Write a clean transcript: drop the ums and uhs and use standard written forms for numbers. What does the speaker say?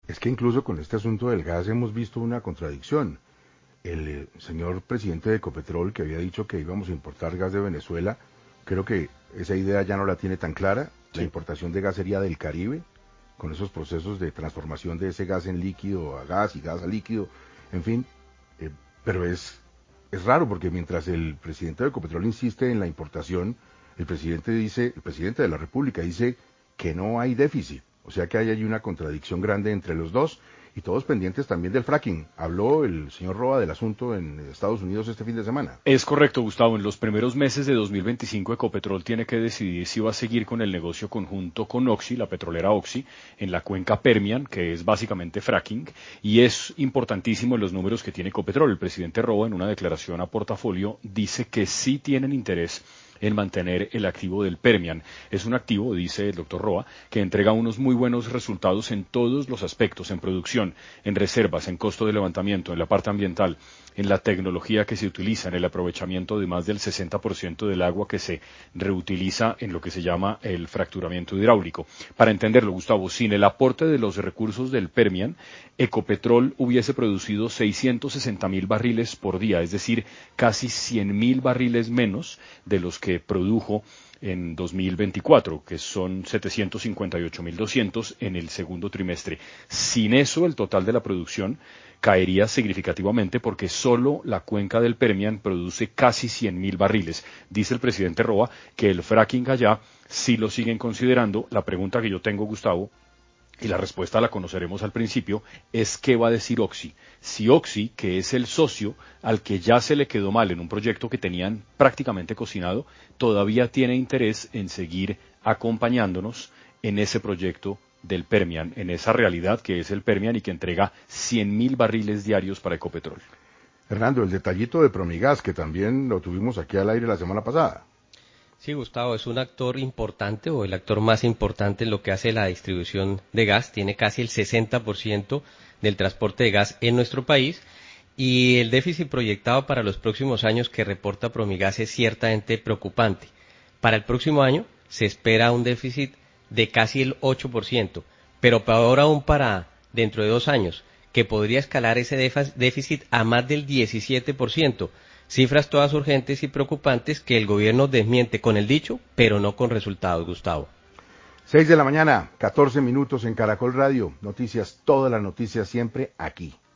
Es que incluso con este asunto del gas hemos visto una contradicción. El señor presidente de Ecopetrol, que había dicho que íbamos a importar gas de Venezuela, creo que esa idea ya no la tiene tan clara. La Sí. importación de gas sería del Caribe, con esos procesos de transformación de ese gas en líquido a gas y gas a líquido, en fin. eh, pero es raro porque mientras el presidente de Ecopetrol insiste en la importación, el presidente de la República dice que no hay déficit. O sea que hay ahí una contradicción grande entre los dos y todos pendientes también del fracking. Habló el señor Roa del asunto en Estados Unidos este fin de semana. Es correcto, Gustavo. En los primeros meses de 2025, Ecopetrol tiene que decidir si va a seguir con el negocio conjunto con Oxy, la petrolera Oxy, en la cuenca Permian, que es básicamente fracking, y es importantísimo en los números que tiene Ecopetrol. El presidente Roa, en una declaración a portafolio, dice que sí tienen interés en mantener el activo del Permian. Es un activo, dice el doctor Roa, que entrega unos muy buenos resultados en todos los aspectos, en producción, en reservas, en costo de levantamiento, en la parte ambiental, en la tecnología que se utiliza, en el aprovechamiento de más del 60% del agua que se reutiliza en lo que se llama el fracturamiento hidráulico. Para entenderlo, Gustavo, sin el aporte de los recursos del Permian, Ecopetrol hubiese producido 660.000 barriles por día, es decir, casi 100.000 barriles menos de los que produjo en 2024, que son 758.200 en el segundo trimestre. Sin eso, el total de la producción caería significativamente porque solo la cuenca del Permian produce casi 100.000 barriles. Dice el presidente Roa que el fracking allá sí lo siguen considerando. La pregunta que yo tengo, Gustavo, y la respuesta la conoceremos al principio, es qué va a decir Oxy. Si Oxy, que es el socio al que ya se le quedó mal en un proyecto que tenían prácticamente cocinado, todavía tiene interés en seguir acompañándonos en ese proyecto del Permian, en esa realidad que es el Permian y que entrega 100.000 barriles diarios para Ecopetrol. Fernando, el detallito de Promigas, que también lo tuvimos aquí al aire la semana pasada. Sí, Gustavo, es un actor importante o el actor más importante en lo que hace la distribución de gas. Tiene casi el 60% del transporte de gas en nuestro país y el déficit proyectado para los próximos años que reporta Promigas es ciertamente preocupante. Para el próximo año se espera un déficit de casi el 8%, pero peor aún para dentro de 2 años, que podría escalar ese déficit a más del 17%. Cifras todas urgentes y preocupantes que el gobierno desmiente con el dicho, pero no con resultados, Gustavo. 6 de la mañana, 14 minutos en Caracol Radio. Noticias, todas las noticias siempre aquí.